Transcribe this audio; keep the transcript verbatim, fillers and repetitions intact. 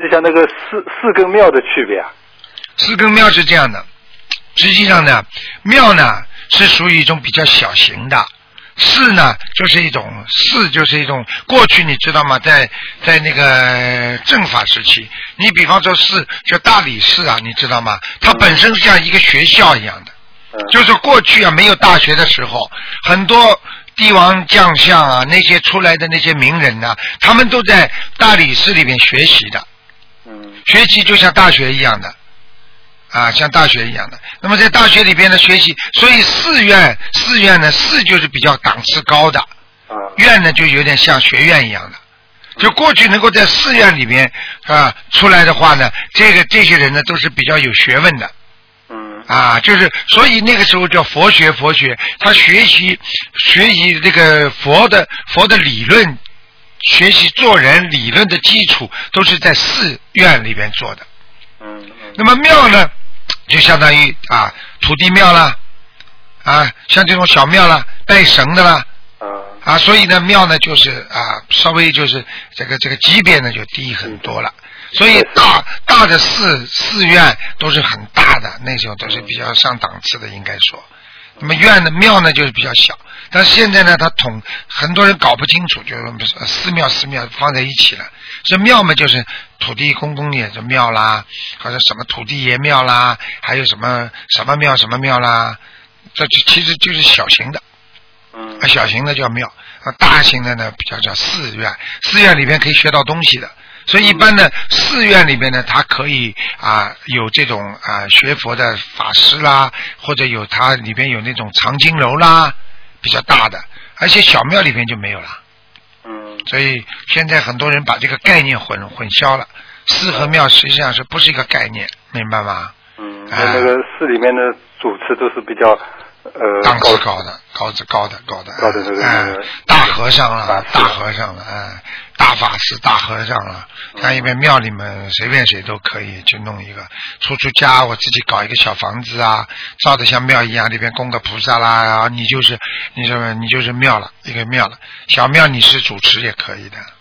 释一下那个寺寺跟庙的区别啊？ 寺跟庙是这样的，实际上呢，庙呢是属于一种比较小型的。寺呢，就是一种寺，就是一种过去你知道吗？在在那个正法时期，你比方说寺叫大理寺啊，你知道吗？它本身像一个学校一样的，嗯、就是过去啊没有大学的时候，很多帝王将相啊那些出来的那些名人呢、啊，他们都在大理寺里面学习的，嗯，学习就像大学一样的。啊，像大学一样的。那么在大学里边的学习，所以寺院，寺院呢，寺就是比较档次高的，院呢就有点像学院一样的。就过去能够在寺院里边啊出来的话呢，这个这些人呢都是比较有学问的。嗯。啊，就是所以那个时候叫佛学，佛学，他学习学习这个佛的佛的理论，学习做人理论的基础都是在寺院里边做的。嗯。那么庙呢？就相当于啊土地庙啦，啊像这种小庙啦，拜神的啦，啊所以呢庙呢就是啊稍微就是这个这个级别呢就低很多了，所以大大的寺寺院都是很大的，那种都是比较上档次的应该说。那么院的庙呢就是比较小，但是现在呢它统很多人搞不清楚，就是寺庙寺庙放在一起了。这庙嘛就是土地公公爷的庙啦，或者什么土地爷庙啦，还有什么什么庙什么庙啦，这其实就是小型的，嗯，小型的叫庙，大型的呢比较叫寺院，寺院里边可以学到东西的。所以一般的寺院里边呢，它可以啊有这种啊学佛的法师啦，或者有它里边有那种藏经楼啦，比较大的，而且小庙里边就没有了。嗯，所以现在很多人把这个概念混混淆了，寺和庙实际上是不是一个概念，明白吗？嗯， 那那个寺里面的主持都是比较呃档次高的，高子高的高的， 高的那个、 哎、大和尚了，大和尚了，哎，大法师、大和尚了。像一边庙里面随便谁都可以去弄一个，出出家，我自己搞一个小房子啊，造的像庙一样，里边供个菩萨啦，然后你就是你说你就是庙了，一个庙了。小庙你是主持也可以的。